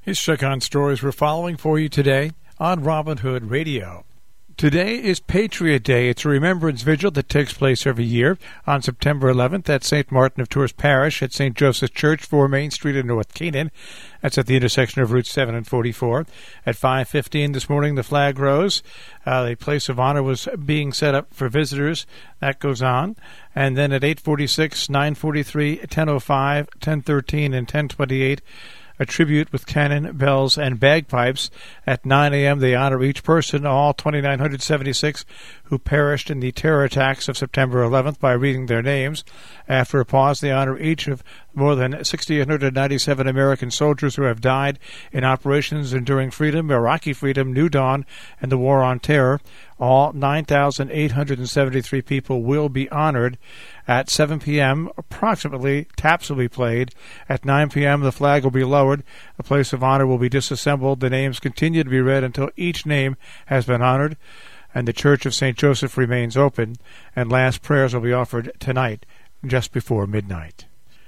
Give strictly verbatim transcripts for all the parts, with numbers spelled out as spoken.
Here's check on stories we're following for you today on Robin Hood Radio. Today is Patriot Day. It's a remembrance vigil that takes place every year on September eleventh at Saint Martin of Tours Parish at Saint Joseph's Church, four Main Street in North Canaan. That's at the intersection of Route seven and forty-four. At five fifteen this morning, the flag rose. Uh, the place of honor was being set up for visitors. That goes on. And then at eight forty-six, nine forty-three, ten oh five, ten thirteen, and ten twenty-eight, a tribute with cannon, bells, and bagpipes. At nine a.m., they honor each person, all two thousand nine hundred seventy-six who perished in the terror attacks of September eleventh, by reading their names. After a pause, they honor each of more than six thousand eight hundred ninety-seven American soldiers who have died in operations enduring freedom, Iraqi freedom, New Dawn, and the War on Terror. All nine thousand eight hundred seventy-three people will be honored. At seven p.m., approximately, taps will be played. At nine p.m., the flag will be lowered. The place of honor will be disassembled. The names continue to be read until each name has been honored, and the Church of Saint Joseph remains open, and last prayers will be offered tonight, just before midnight.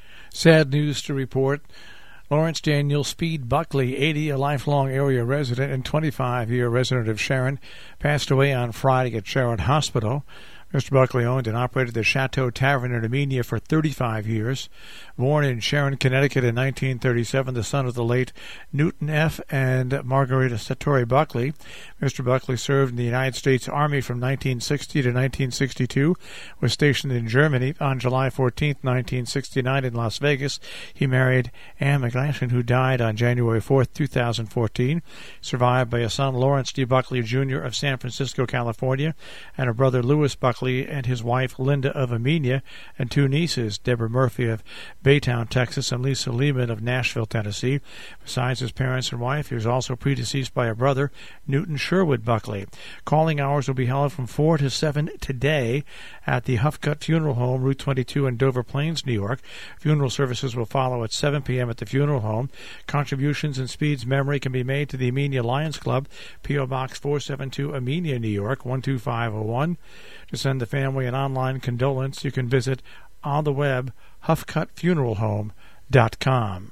Sad news to report. Lawrence Daniel Speed Buckley, eighty, a lifelong area resident and twenty-five-year resident of Sharon, passed away on Friday at Sharon Hospital. Mister Buckley owned and operated the Chateau Tavern in Armenia for thirty-five years. Born in Sharon, Connecticut in nineteen thirty-seven, the son of the late Newton F. and Margarita Satori Buckley, Mister Buckley served in the United States Army from nineteen sixty to nineteen sixty-two, was stationed in Germany. On July fourteenth, nineteen sixty-nine in Las Vegas, he married Anne McGlashan, who died on January fourth, two thousand fourteen, survived by a son, Lawrence D. Buckley, Junior of San Francisco, California, and a brother, Louis Buckley, and his wife, Linda of Armenia, and two nieces, Deborah Murphy of Baytown, Texas, and Lisa Lehman of Nashville, Tennessee. Besides his parents and wife, he was also predeceased by a brother, Newton Sherwood Buckley. Calling hours will be held from four to seven today at the Huffcut Funeral Home, Route twenty-two in Dover Plains, New York. Funeral services will follow at seven p.m. at the funeral home. Contributions in Speed's memory can be made to the Armenia Lions Club, P O. Box four seventy-two, Armenia, New York, one two five oh one. To send the family an online condolence, you can visit on the web huffcut funeral home dot com.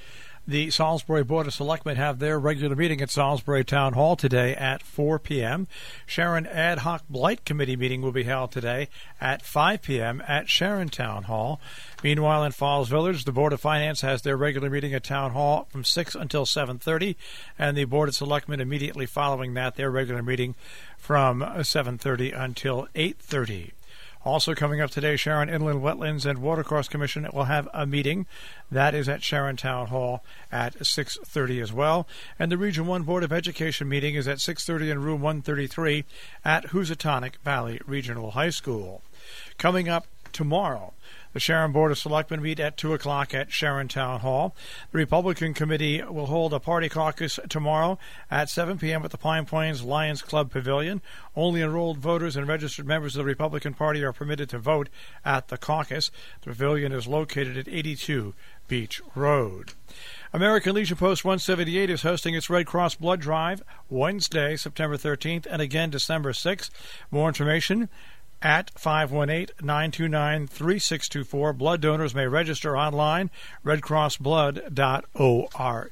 The Salisbury Board of Selectmen have their regular meeting at Salisbury Town Hall today at four p.m. Sharon Ad Hoc Blight Committee meeting will be held today at five p.m. at Sharon Town Hall. Meanwhile, in Falls Village, the Board of Finance has their regular meeting at Town Hall from six until seven thirty, and the Board of Selectmen immediately following that, their regular meeting from seven thirty until eight thirty. Also coming up today, Sharon Inland Wetlands and Watercourse Commission will have a meeting. That is at Sharon Town Hall at six thirty as well. And the Region one Board of Education meeting is at six thirty in room one thirty-three at Housatonic Valley Regional High School. Coming up tomorrow, the Sharon Board of Selectmen meet at two o'clock at Sharon Town Hall. The Republican Committee will hold a party caucus tomorrow at seven p.m. at the Pine Plains Lions Club Pavilion. Only enrolled voters and registered members of the Republican Party are permitted to vote at the caucus. The pavilion is located at eighty-two Beach Road. American Legion Post one seventy-eight is hosting its Red Cross Blood Drive Wednesday, September thirteenth, and again December sixth. More information at five one eight, nine two nine, three six two four. Blood donors may register online, red cross blood dot org.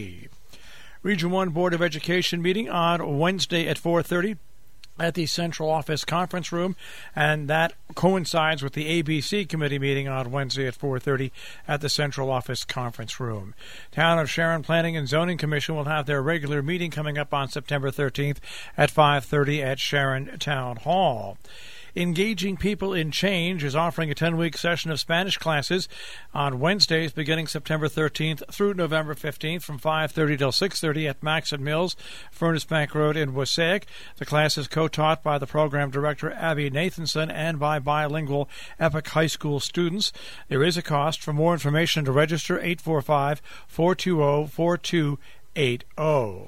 Region one Board of Education meeting on Wednesday at four thirty at the Central Office Conference Room, and that coincides with the A B C Committee meeting on Wednesday at four thirty at the Central Office Conference Room. Town of Sharon Planning and Zoning Commission will have their regular meeting coming up on September thirteenth at five thirty at Sharon Town Hall. Engaging People in Change is offering a ten-week session of Spanish classes on Wednesdays beginning September thirteenth through November fifteenth from five thirty till six thirty at Max and Mills, Furnace Bank Road in Wassaic. The class is co-taught by the program director Abby Nathanson and by bilingual Epic High School students. There is a cost. For more information to register, eight four five, four two zero, four two eight zero.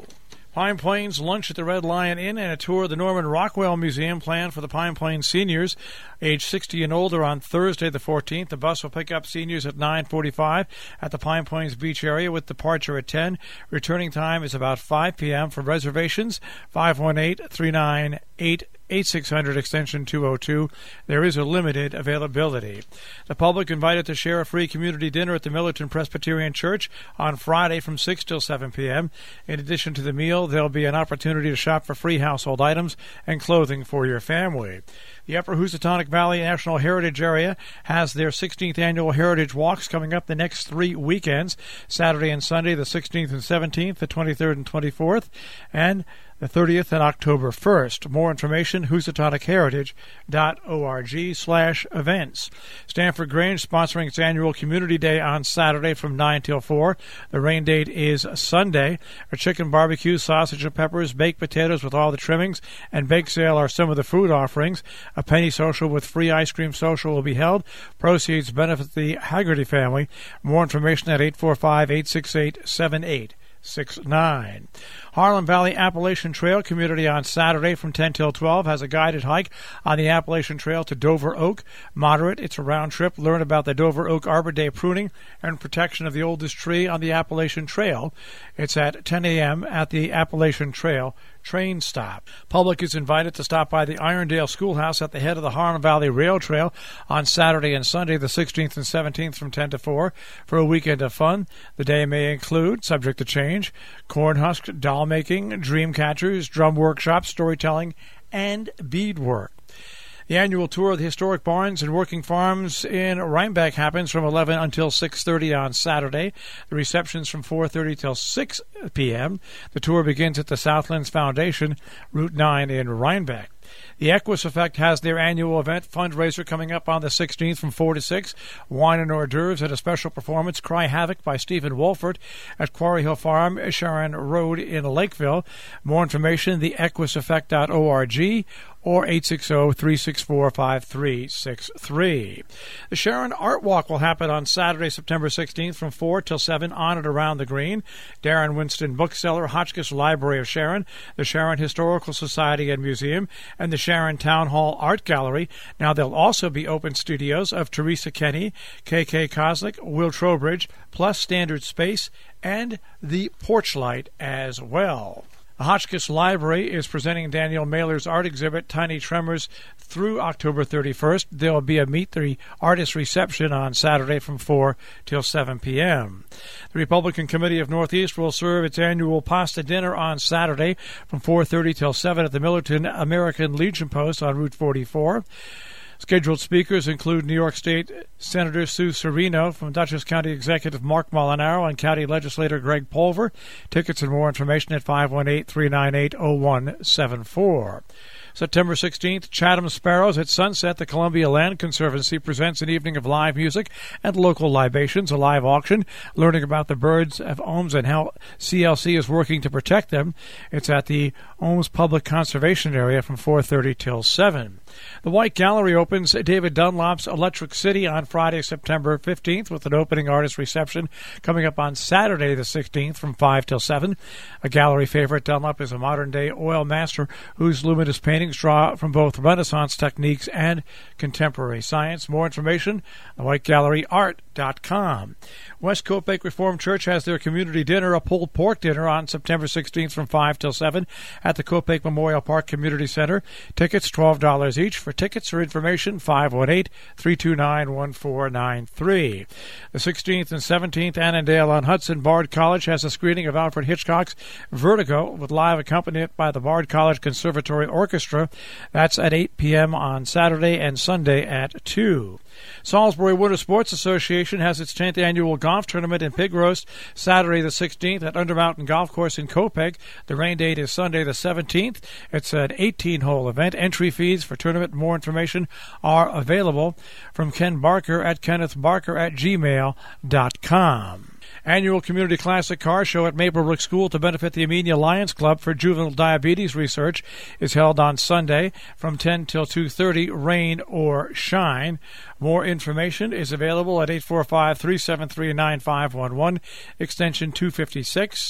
Pine Plains lunch at the Red Lion Inn and a tour of the Norman Rockwell Museum planned for the Pine Plains seniors age sixty and older on Thursday the fourteenth. The bus will pick up seniors at nine forty-five at the Pine Plains Beach area with departure at ten. Returning time is about five p.m. For reservations, five one eight, three nine eight, eight six hundred extension two oh two. There is a limited availability. The public invited to share a free community dinner at the Millerton Presbyterian Church on Friday from six till seven p.m. In addition to the meal, there'll be an opportunity to shop for free household items and clothing for your family. The Upper Housatonic Valley National Heritage Area has their sixteenth annual Heritage Walks coming up the next three weekends, Saturday and Sunday, the sixteenth and seventeenth, the twenty-third and twenty-fourth, and the thirtieth and October first. More information, housatonic heritage dot org slash events. Stanford Grange sponsoring its annual Community Day on Saturday from nine till four. The rain date is Sunday. A chicken barbecue, sausage and peppers, baked potatoes with all the trimmings, and bake sale are some of the food offerings. A penny social with free ice cream social will be held. Proceeds benefit the Haggerty family. More information at eight four five, eight six eight, seven eight six nine. Harlem Valley Appalachian Trail Community on Saturday from ten till twelve has a guided hike on the Appalachian Trail to Dover Oak. Moderate, it's a round trip. Learn about the Dover Oak Arbor Day pruning and protection of the oldest tree on the Appalachian Trail. It's at ten a.m. at the Appalachian Trail train stop. Public is invited to stop by the Irondale Schoolhouse at the head of the Harlem Valley Rail Trail on Saturday and Sunday, the sixteenth and seventeenth from ten to four for a weekend of fun. The day may include, subject to change, cornhusk, doll making, dream catchers, drum workshops, storytelling, and beadwork. The annual tour of the historic barns and working farms in Rhinebeck happens from eleven until six thirty on Saturday. The reception's from four thirty till six p.m. The tour begins at the Southlands Foundation, Route nine in Rhinebeck. The Equus Effect has their annual event fundraiser coming up on the sixteenth from four to six. Wine and hors d'oeuvres and a special performance, Cry Havoc by Stephen Wolford at Quarry Hill Farm, Sharon Road in Lakeville. More information, the equus effect dot org or eight six zero, three six four, five three six three. The Sharon Art Walk will happen on Saturday, September sixteenth from four till seven on and around the green. Darren Winston Bookseller, Hotchkiss Library of Sharon, the Sharon Historical Society and Museum, and the Sharon Town Hall Art Gallery. Now there'll also be open studios of Teresa Kenny, K K Koslick, Will Trowbridge, plus Standard Space, and the Porchlight as well. The Hotchkiss Library is presenting Daniel Mailer's art exhibit, Tiny Tremors, through October thirty-first. There will be a Meet the Artist reception on Saturday from four till seven p.m. The Republican Committee of Northeast will serve its annual pasta dinner on Saturday from four thirty till seven at the Millerton American Legion Post on Route forty-four. Scheduled speakers include New York State Senator Sue Serino, from Dutchess County Executive Mark Molinaro, and County Legislator Greg Pulver. Tickets and more information at five one eight, three nine eight, zero one seven four. September sixteenth, Chatham Sparrows at Sunset. The Columbia Land Conservancy presents an evening of live music and local libations, a live auction, learning about the birds of Ohms and how C L C is working to protect them. It's at the Ohms Public Conservation Area from four thirty till seven. The White Gallery opens David Dunlop's Electric City on Friday, September fifteenth, with an opening artist reception coming up on Saturday the sixteenth from five till seven. A gallery favorite, Dunlop is a modern-day oil master whose luminous paintings draw from both Renaissance techniques and contemporary science. More information, the white gallery art dot com. West Copiague Reformed Church has their community dinner, a pulled pork dinner, on September sixteenth from five till seven at the Copiague Memorial Park Community Center. Tickets twelve dollars each. For tickets or information, five one eight, three two nine, one four nine three. The sixteenth and seventeenth, Annandale on Hudson Bard College has a screening of Alfred Hitchcock's Vertigo with live accompaniment by the Bard College Conservatory Orchestra. That's at eight p.m. on Saturday and Sunday at two. Salisbury Winter Sports Association has its tenth annual golf tournament in Pig Roast Saturday the sixteenth at Undermountain Golf Course in Copiague. The rain date is Sunday the seventeenth. It's an eighteen-hole event. Entry fees for tournament and more information are available from Ken Barker at kenneth barker at gmail dot com. Annual Community Classic Car Show at Maplebrook School to benefit the Amenia Lions Club for juvenile diabetes research is held on Sunday from ten till two thirty, rain or shine. More information is available at eight four five, three seven three, nine five one one, extension two fifty-six.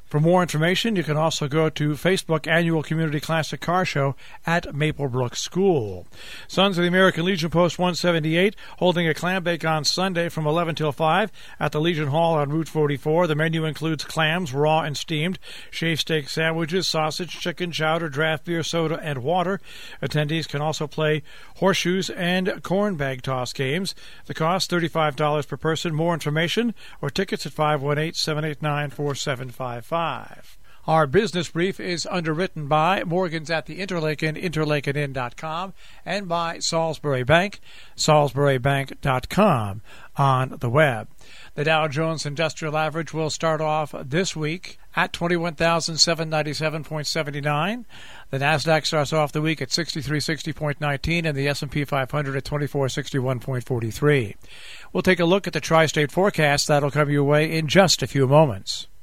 For more information, you can also go to Facebook Annual Community Classic Car Show at Maplebrook School. Sons of the American Legion Post one seventy-eight holding a clam bake on Sunday from eleven till five at the Legion Hall on Route forty-four. The menu includes clams, raw and steamed, shaved steak sandwiches, sausage, chicken, chowder, draft beer, soda, and water. Attendees can also play horseshoes and corn bag toss games. The cost, thirty-five dollars per person. More information or tickets at five one eight, seven eight nine, four seven five five. Our business brief is underwritten by Morgan's at the Interlaken, interlaken inn dot com, and by Salisbury Bank, salisbury bank dot com on the web. The Dow Jones Industrial Average will start off this week at twenty-one thousand seven hundred ninety-seven point seven nine. The Nasdaq starts off the week at sixty-three sixty point one nine, and the S and P five hundred at twenty-four sixty-one point four three. We'll take a look at the tri-state forecast. That'll come your way in just a few moments.